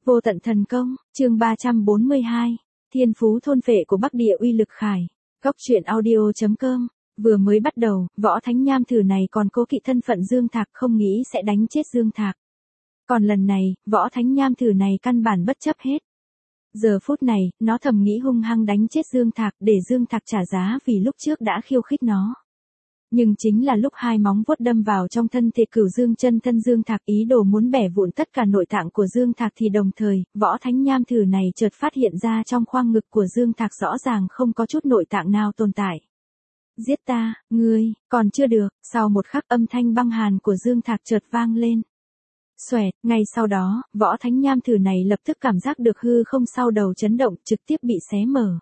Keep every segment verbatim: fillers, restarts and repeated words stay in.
Vô tận thần công, chương ba trăm bốn mươi hai, thiên phú thôn phệ của Bắc Địa uy lực khải. Góc truyện audio chấm com, vừa mới bắt đầu, võ thánh nham thử này còn cố kỵ thân phận Dương Thạc không nghĩ sẽ đánh chết Dương Thạc. Còn lần này, võ thánh nham thử này căn bản bất chấp hết. Giờ phút này, nó thầm nghĩ hung hăng đánh chết Dương Thạc để Dương Thạc trả giá vì lúc trước đã khiêu khích nó. Nhưng chính là lúc hai móng vuốt đâm vào trong thân thể Cửu Dương chân thân Dương Thạc ý đồ muốn bẻ vụn tất cả nội tạng của Dương Thạc thì đồng thời, võ thánh nham thử này chợt phát hiện ra trong khoang ngực của Dương Thạc rõ ràng không có chút nội tạng nào tồn tại. Giết ta, ngươi, còn chưa được, sau một khắc âm thanh băng hàn của Dương Thạc chợt vang lên. Xoẹt, ngay sau đó, võ thánh nham thử này lập tức cảm giác được hư không sau đầu chấn động trực tiếp bị xé mở.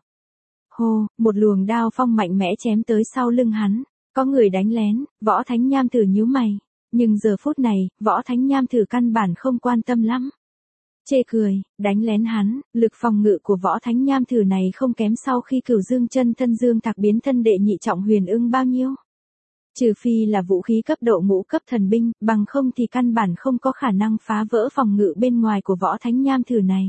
Hô, một luồng đao phong mạnh mẽ chém tới sau lưng hắn. Có người đánh lén, võ thánh nham thử nhíu mày. Nhưng giờ phút này, võ thánh nham thử căn bản không quan tâm lắm. Chê cười, đánh lén hắn, lực phòng ngự của võ thánh nham thử này không kém sau khi Cửu Dương chân thân Dương Thạc biến thân đệ nhị trọng huyền ưng bao nhiêu. Trừ phi là vũ khí cấp độ ngũ cấp thần binh, bằng không thì căn bản không có khả năng phá vỡ phòng ngự bên ngoài của võ thánh nham thử này.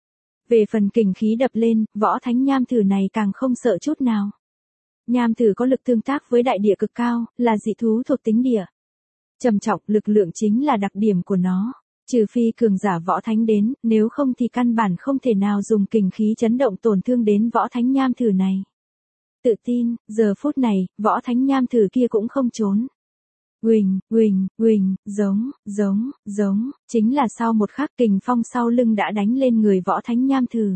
Về phần kình khí đập lên, võ thánh nham thử này càng không sợ chút nào. Nham thử có lực tương tác với đại địa cực cao, là dị thú thuộc tính địa. Trầm trọng, lực lượng chính là đặc điểm của nó. Trừ phi cường giả võ thánh đến, nếu không thì căn bản không thể nào dùng kình khí chấn động tổn thương đến võ thánh nham thử này. Tự tin, giờ phút này, võ thánh nham thử kia cũng không trốn. Uỳnh, uỳnh, uỳnh, giống, giống, giống, chính là sau một khắc kình phong sau lưng đã đánh lên người võ thánh nham thử.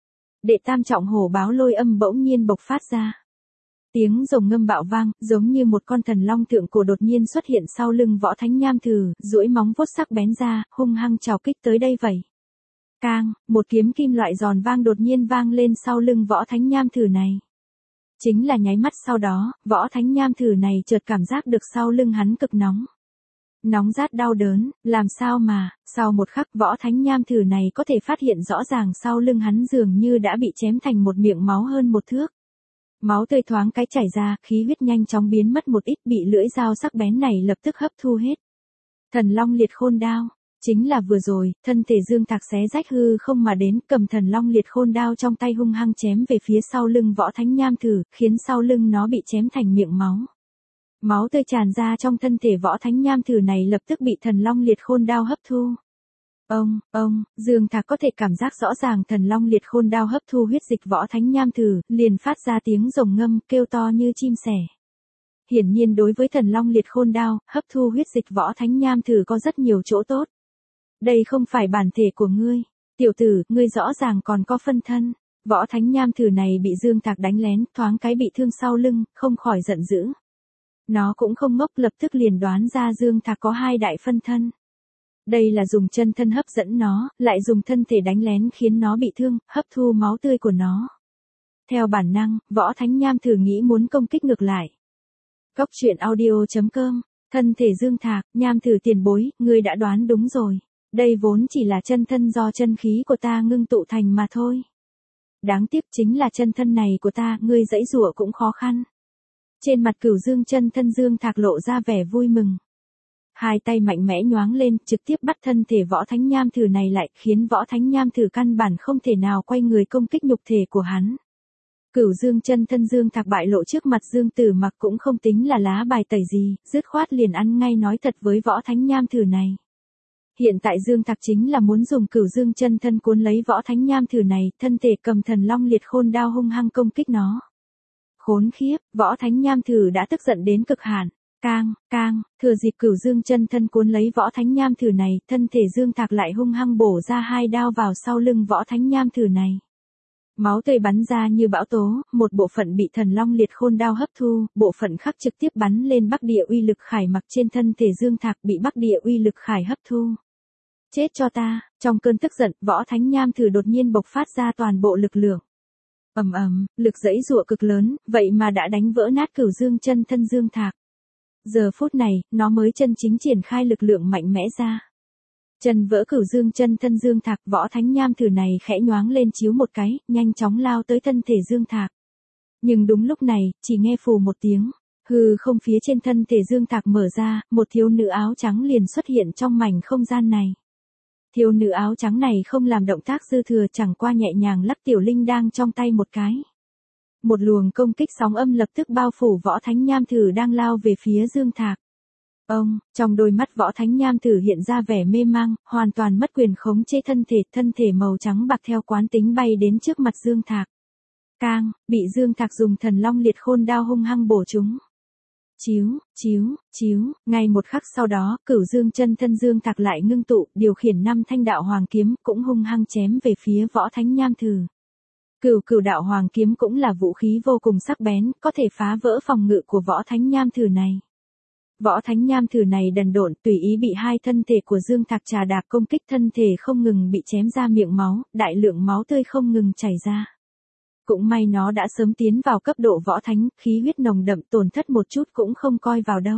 Đệ tam trọng hổ báo lôi âm bỗng nhiên bộc phát ra. Tiếng rồng ngâm bạo vang, giống như một con thần long thượng cổ đột nhiên xuất hiện sau lưng võ thánh nham thử, duỗi móng vuốt sắc bén ra, hung hăng chào kích tới đây vậy. Cang, một kiếm kim loại giòn vang đột nhiên vang lên sau lưng võ thánh nham thử này. Chính là nháy mắt sau đó, võ thánh nham thử này chợt cảm giác được sau lưng hắn cực nóng. Nóng rát đau đớn, làm sao mà, sau một khắc võ thánh nham thử này có thể phát hiện rõ ràng sau lưng hắn dường như đã bị chém thành một miệng máu hơn một thước. Máu tươi thoáng cái chảy ra, khí huyết nhanh chóng biến mất một ít bị lưỡi dao sắc bén này lập tức hấp thu hết. Thần long liệt khôn đao, chính là vừa rồi, thân thể Dương Thạc xé rách hư không mà đến cầm thần long liệt khôn đao trong tay hung hăng chém về phía sau lưng võ thánh nham thử, khiến sau lưng nó bị chém thành miệng máu. Máu tươi tràn ra trong thân thể võ thánh nham thử này lập tức bị thần long liệt khôn đao hấp thu. Ông, ông, Dương Thạc có thể cảm giác rõ ràng thần long liệt khôn đao hấp thu huyết dịch võ thánh nham thử, liền phát ra tiếng rồng ngâm, kêu to như chim sẻ. Hiển nhiên đối với thần long liệt khôn đao, hấp thu huyết dịch võ thánh nham thử có rất nhiều chỗ tốt. Đây không phải bản thể của ngươi. Tiểu tử, ngươi rõ ràng còn có phân thân. Võ thánh nham thử này bị Dương Thạc đánh lén, thoáng cái bị thương sau lưng, không khỏi giận dữ. Nó cũng không ngốc lập tức liền đoán ra Dương Thạc có hai đại phân thân. Đây là dùng chân thân hấp dẫn nó, lại dùng thân thể đánh lén khiến nó bị thương, hấp thu máu tươi của nó. Theo bản năng, võ thánh nham thử nghĩ muốn công kích ngược lại. Góc truyện audio chấm com, thân thể Dương Thạc, nham thử tiền bối, ngươi đã đoán đúng rồi. Đây vốn chỉ là chân thân do chân khí của ta ngưng tụ thành mà thôi. Đáng tiếc chính là chân thân này của ta, ngươi giãy giụa cũng khó khăn. Trên mặt Cửu Dương chân thân Dương Thạc lộ ra vẻ vui mừng. Hai tay mạnh mẽ nhoáng lên, trực tiếp bắt thân thể võ thánh nham thử này lại, khiến võ thánh nham thử căn bản không thể nào quay người công kích nhục thể của hắn. Cửu Dương chân thân Dương Thạc bại lộ trước mặt Dương Tử Mặc cũng không tính là lá bài tẩy gì, dứt khoát liền ăn ngay nói thật với võ thánh nham thử này. Hiện tại Dương Thạc chính là muốn dùng Cửu Dương chân thân cuốn lấy võ thánh nham thử này, thân thể cầm thần long liệt khôn đao hung hăng công kích nó. Khốn khiếp, võ thánh nham thử đã tức giận đến cực hạn. Cang, cang, thừa dịp Cửu Dương chân thân cuốn lấy võ thánh nham thử này, thân thể Dương Thạc lại hung hăng bổ ra hai đao vào sau lưng võ thánh nham thử này. Máu tươi bắn ra như bão tố, một bộ phận bị thần long liệt khôn đao hấp thu, bộ phận khác trực tiếp bắn lên Bắc Địa uy lực khải mặc trên thân thể Dương Thạc bị Bắc Địa uy lực khải hấp thu. Chết cho ta, trong cơn tức giận, võ thánh nham thử đột nhiên bộc phát ra toàn bộ lực lượng. Ầm ầm, lực giãy giụa cực lớn, vậy mà đã đánh vỡ nát Cửu Dương chân thân Dương Thạc. Giờ phút này, nó mới chân chính triển khai lực lượng mạnh mẽ ra. Chân vỡ Cửu Dương chân thân Dương Thạc, võ thánh nham thử này khẽ nhoáng lên chiếu một cái, nhanh chóng lao tới thân thể Dương Thạc. Nhưng đúng lúc này, chỉ nghe phù một tiếng, hư không phía trên thân thể Dương Thạc mở ra, một thiếu nữ áo trắng liền xuất hiện trong mảnh không gian này. Thiếu nữ áo trắng này không làm động tác dư thừa, chẳng qua nhẹ nhàng lắc tiểu linh đang trong tay một cái. Một luồng công kích sóng âm lập tức bao phủ Võ Thánh Nham Thử đang lao về phía Dương Thạc. Ông, trong đôi mắt Võ Thánh Nham Thử hiện ra vẻ mê mang, hoàn toàn mất quyền khống chế thân thể, thân thể màu trắng bạc theo quán tính bay đến trước mặt Dương Thạc. Cang, bị Dương Thạc dùng Thần Long Liệt Khôn đao hung hăng bổ trúng. Chíu, chíu, chíu, ngay một khắc sau đó, Cửu Dương chân thân Dương Thạc lại ngưng tụ, điều khiển năm thanh đạo hoàng kiếm, cũng hung hăng chém về phía Võ Thánh Nham Thử. Cửu Cửu đạo hoàng kiếm cũng là vũ khí vô cùng sắc bén, có thể phá vỡ phòng ngự của Võ Thánh Nham Thử này. Võ Thánh Nham Thử này đần độn, tùy ý bị hai thân thể của Dương Thạc trà đạp công kích, thân thể không ngừng bị chém ra miệng máu, đại lượng máu tươi không ngừng chảy ra. Cũng may nó đã sớm tiến vào cấp độ võ thánh, khí huyết nồng đậm, tổn thất một chút cũng không coi vào đâu.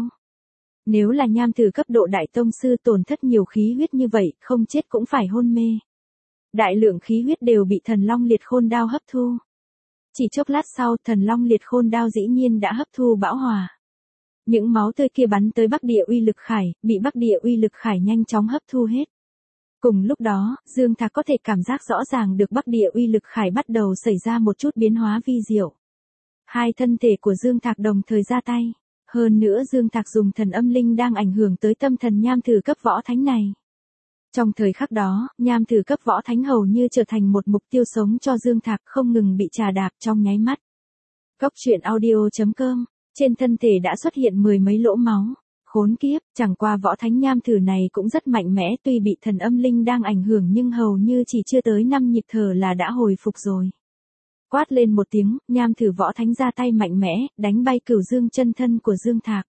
Nếu là Nham Thử cấp độ đại tông sư tổn thất nhiều khí huyết như vậy, không chết cũng phải hôn mê. Đại lượng khí huyết đều bị Thần Long Liệt Khôn đao hấp thu. Chỉ chốc lát sau, Thần Long Liệt Khôn đao dĩ nhiên đã hấp thu bão hòa. Những máu tươi kia bắn tới Bắc Địa Uy Lực Khải, bị Bắc Địa Uy Lực Khải nhanh chóng hấp thu hết. Cùng lúc đó, Dương Thạc có thể cảm giác rõ ràng được Bắc Địa Uy Lực Khải bắt đầu xảy ra một chút biến hóa vi diệu. Hai thân thể của Dương Thạc đồng thời ra tay. Hơn nữa Dương Thạc dùng thần âm linh đang ảnh hưởng tới tâm thần Nham Thử cấp võ thánh này. Trong thời khắc đó, Nham Thử cấp võ thánh hầu như trở thành một mục tiêu sống cho Dương Thạc, không ngừng bị trà đạp trong nháy mắt. Góc truyện audio chấm com, trên thân thể đã xuất hiện mười mấy lỗ máu. Khốn kiếp, chẳng qua Võ Thánh Nham Thử này cũng rất mạnh mẽ, tuy bị thần âm linh đang ảnh hưởng nhưng hầu như chỉ chưa tới năm nhịp thở là đã hồi phục rồi. Quát lên một tiếng, Nham Thử Võ Thánh ra tay mạnh mẽ, đánh bay Cửu Dương chân thân của Dương Thạc.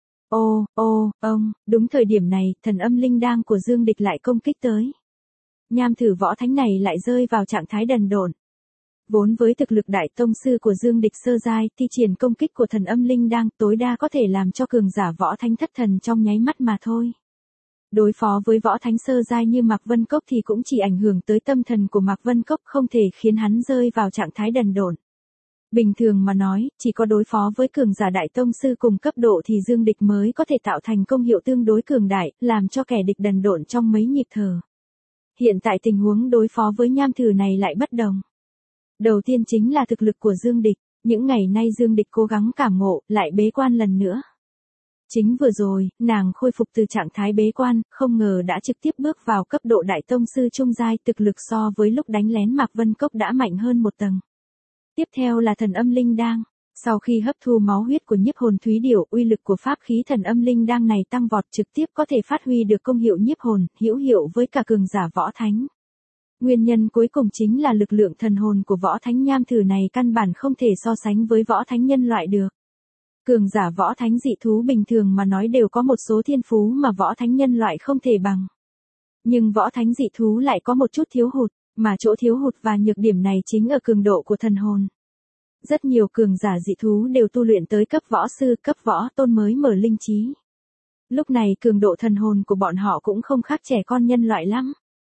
Ô, ô, ông, đúng thời điểm này, thần âm linh đang của Dương địch lại công kích tới. Nham Thử Võ Thánh này lại rơi vào trạng thái đần độn. Vốn với thực lực đại tông sư của Dương địch sơ giai, thi triển công kích của thần âm linh đang tối đa có thể làm cho cường giả võ thánh thất thần trong nháy mắt mà thôi. Đối phó với võ thánh sơ giai như Mạc Vân Cốc thì cũng chỉ ảnh hưởng tới tâm thần của Mạc Vân Cốc, không thể khiến hắn rơi vào trạng thái đần độn. Bình thường mà nói, chỉ có đối phó với cường giả đại tông sư cùng cấp độ thì Dương địch mới có thể tạo thành công hiệu tương đối cường đại, làm cho kẻ địch đần độn trong mấy nhịp thở. Hiện tại tình huống đối phó với Nham Thử này lại bất đồng. Đầu tiên chính là thực lực của Dương địch, những ngày nay Dương địch cố gắng cảm ngộ, lại bế quan lần nữa. Chính vừa rồi, nàng khôi phục từ trạng thái bế quan, không ngờ đã trực tiếp bước vào cấp độ đại tông sư trung giai, thực lực so với lúc đánh lén Mạc Vân Cốc đã mạnh hơn một tầng. Tiếp theo là thần âm linh đang. Sau khi hấp thu máu huyết của nhiếp hồn thúy điểu, uy lực của pháp khí thần âm linh đang này tăng vọt, trực tiếp có thể phát huy được công hiệu nhiếp hồn, hữu hiệu với cả cường giả võ thánh. Nguyên nhân cuối cùng chính là lực lượng thần hồn của Võ Thánh Nham Thử này căn bản không thể so sánh với võ thánh nhân loại được. Cường giả võ thánh dị thú bình thường mà nói đều có một số thiên phú mà võ thánh nhân loại không thể bằng. Nhưng võ thánh dị thú lại có một chút thiếu hụt, mà chỗ thiếu hụt và nhược điểm này chính ở cường độ của thần hồn. Rất nhiều cường giả dị thú đều tu luyện tới cấp võ sư, cấp võ tôn mới mở linh trí. Lúc này cường độ thần hồn của bọn họ cũng không khác trẻ con nhân loại lắm.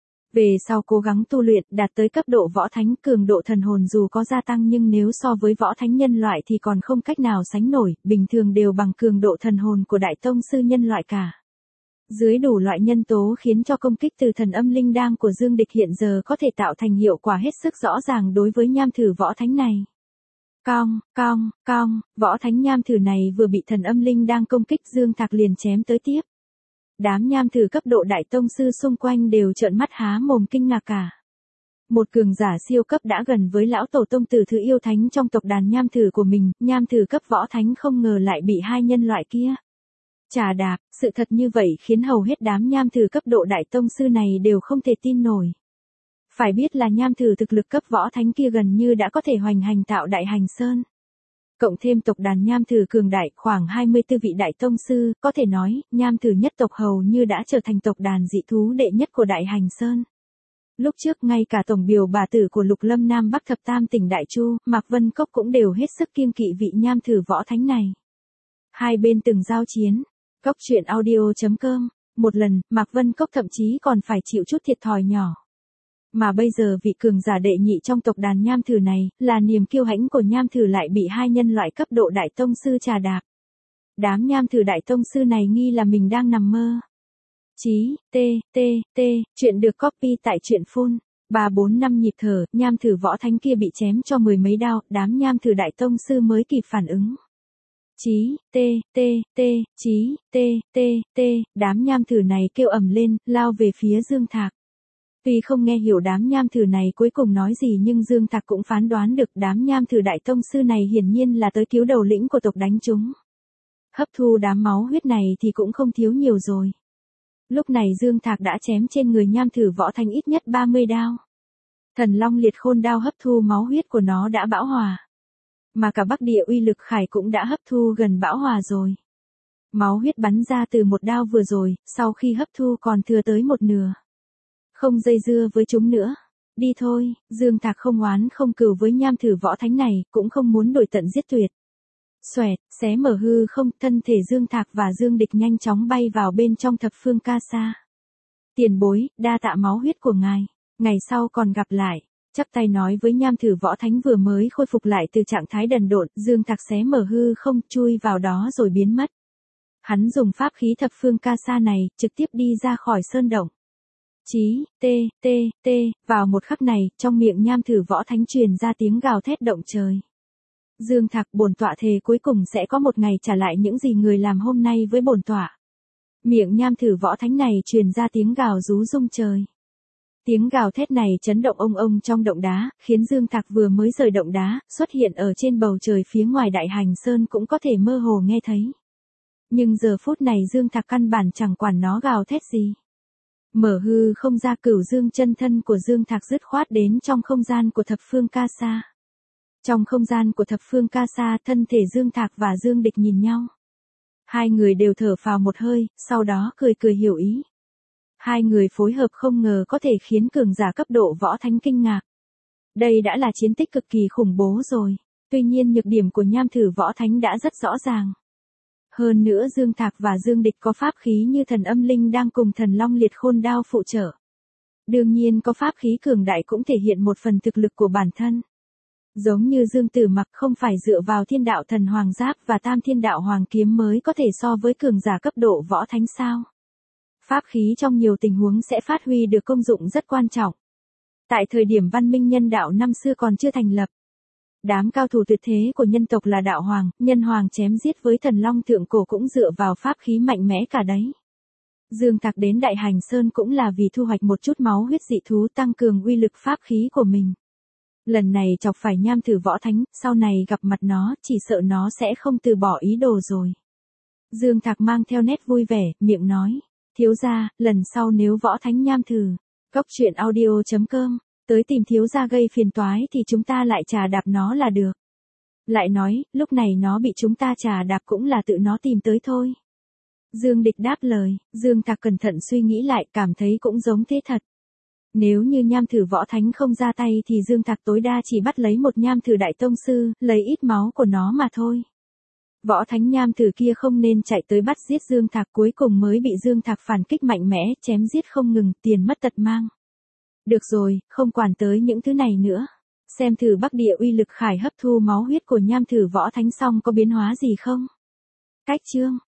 Về sau cố gắng tu luyện đạt tới cấp độ võ thánh, cường độ thần hồn dù có gia tăng nhưng nếu so với võ thánh nhân loại thì còn không cách nào sánh nổi, bình thường đều bằng cường độ thần hồn của đại tông sư nhân loại cả. Dưới đủ loại nhân tố khiến cho công kích từ thần âm linh đang của Dương địch hiện giờ có thể tạo thành hiệu quả hết sức rõ ràng đối với Nham Thử Võ Thánh này. Cong, cong, cong, Võ Thánh Nham Thử này vừa bị thần âm linh đang công kích, Dương Thạc liền chém tới tiếp. Đám Nham Thử cấp độ đại tông sư xung quanh đều trợn mắt há mồm kinh ngạc cả. Một cường giả siêu cấp đã gần với lão tổ tông tử thứ yêu thánh trong tộc đàn Nham Thử của mình, Nham Thử cấp võ thánh không ngờ lại bị hai nhân loại kia trà đạp. Sự thật như vậy khiến hầu hết đám Nham Thử cấp độ đại tông sư này đều không thể tin nổi. Phải biết là Nham Thử thực lực cấp võ thánh kia gần như đã có thể hoành hành tạo đại hành sơn. Cộng thêm tộc đàn Nham Thử cường đại khoảng hai mươi tư vị đại tông sư, có thể nói, Nham Thử nhất tộc hầu như đã trở thành tộc đàn dị thú đệ nhất của đại hành sơn. Lúc trước ngay cả tổng biểu bà tử của Lục Lâm Nam Bắc thập tam tỉnh Đại Chu, Mạc Vân Cốc cũng đều hết sức kiêng kỵ vị Nham Thử võ thánh này. Hai bên từng giao chiến. Góc truyện audio chấm com, một lần, Mạc Vân Cốc thậm chí còn phải chịu chút thiệt thòi nhỏ. Mà bây giờ vị cường giả đệ nhị trong tộc đàn Nham Thử này, là niềm kiêu hãnh của Nham Thử lại bị hai nhân loại cấp độ đại tông sư trà đạp. Đám Nham Thử đại tông sư này nghi là mình đang nằm mơ. Chí, T, T, T, chuyện được copy tại truyện phun. Ba bốn năm nhịp thở, nham thử võ thánh kia bị chém cho mười mấy đao, đám nham thử đại tông sư mới kịp phản ứng. Chí, T, T, T, Chí, T, T, T, đám nham thử này kêu ầm lên, lao về phía Dương Thạc. Tuy không nghe hiểu đám nham thử này cuối cùng nói gì nhưng Dương Thạc cũng phán đoán được đám nham thử đại tông sư này hiển nhiên là tới cứu đầu lĩnh của tộc đánh chúng. Hấp thu đám máu huyết này thì cũng không thiếu nhiều rồi. Lúc này Dương Thạc đã chém trên người nham thử võ thánh ít nhất ba mươi đao. Thần Long liệt khôn đao hấp thu máu huyết của nó đã bão hòa. Mà cả Bắc Địa uy lực khải cũng đã hấp thu gần bão hòa rồi. Máu huyết bắn ra từ một đao vừa rồi, sau khi hấp thu còn thừa tới một nửa. Không dây dưa với chúng nữa. Đi thôi, Dương Thạc không oán không cừu với nham thử võ thánh này, cũng không muốn đuổi tận giết tuyệt. Xoẹt, xé mở hư không, thân thể Dương Thạc và Dương Địch nhanh chóng bay vào bên trong thập phương ca sa. Tiền bối, đa tạ máu huyết của ngài, ngày sau còn gặp lại. Chắp tay nói với nham thử võ thánh vừa mới khôi phục lại từ trạng thái đần độn, Dương Thạc xé mở hư không, chui vào đó rồi biến mất. Hắn dùng pháp khí thập phương ca sa này, trực tiếp đi ra khỏi sơn động. Chí, T, T, T, vào một khắc này, trong miệng nham thử võ thánh truyền ra tiếng gào thét động trời. Dương Thạc, bổn tọa thề cuối cùng sẽ có một ngày trả lại những gì người làm hôm nay với bổn tọa. Miệng nham thử võ thánh này truyền ra tiếng gào rú rung trời. Tiếng gào thét này chấn động ông ông trong động đá, khiến Dương Thạc vừa mới rời động đá, xuất hiện ở trên bầu trời phía ngoài Đại Hành Sơn cũng có thể mơ hồ nghe thấy. Nhưng giờ phút này Dương Thạc căn bản chẳng quản nó gào thét gì. Mở hư không ra, cửu dương chân thân của Dương Thạc dứt khoát đến trong không gian của thập phương ca sa. Trong không gian của thập phương ca sa, thân thể Dương Thạc và Dương Địch nhìn nhau. Hai người đều thở phào một hơi, sau đó cười cười hiểu ý. Hai người phối hợp không ngờ có thể khiến cường giả cấp độ võ thánh kinh ngạc. Đây đã là chiến tích cực kỳ khủng bố rồi. Tuy nhiên nhược điểm của nham thử võ thánh đã rất rõ ràng. Hơn nữa Dương Thạc và Dương Địch có pháp khí như thần âm linh đang cùng thần long liệt khôn đao phụ trợ. Đương nhiên có pháp khí cường đại cũng thể hiện một phần thực lực của bản thân. Giống như Dương Tử Mặc không phải dựa vào thiên đạo thần hoàng giáp và tam thiên đạo hoàng kiếm mới có thể so với cường giả cấp độ võ thánh sao. Pháp khí trong nhiều tình huống sẽ phát huy được công dụng rất quan trọng. Tại thời điểm văn minh nhân đạo năm xưa còn chưa thành lập, đám cao thủ tuyệt thế của nhân tộc là đạo hoàng, nhân hoàng chém giết với thần long thượng cổ cũng dựa vào pháp khí mạnh mẽ cả đấy. Dương Thạc đến Đại Hành Sơn cũng là vì thu hoạch một chút máu huyết dị thú tăng cường uy lực pháp khí của mình. Lần này chọc phải nham thử võ thánh, sau này gặp mặt nó, chỉ sợ nó sẽ không từ bỏ ý đồ rồi. Dương Thạc mang theo nét vui vẻ, miệng nói, thiếu gia, lần sau nếu võ thánh nham thử, cốc truyện audio chấm com, tới tìm thiếu gia gây phiền toái thì chúng ta lại trà đạp nó là được. Lại nói, lúc này nó bị chúng ta trà đạp cũng là tự nó tìm tới thôi. Dương Địch đáp lời, Dương Thạc cẩn thận suy nghĩ lại, cảm thấy cũng giống thế thật. Nếu như nham thử võ thánh không ra tay thì Dương Thạc tối đa chỉ bắt lấy một nham thử đại tông sư, lấy ít máu của nó mà thôi. Võ thánh nham thử kia không nên chạy tới bắt giết Dương Thạc, cuối cùng mới bị Dương Thạc phản kích mạnh mẽ, chém giết không ngừng, tiền mất tật mang. Được rồi, không quản tới những thứ này nữa. Xem thử Bắc Địa uy lực khải hấp thu máu huyết của nham thử võ thánh xong có biến hóa gì không? Cách chương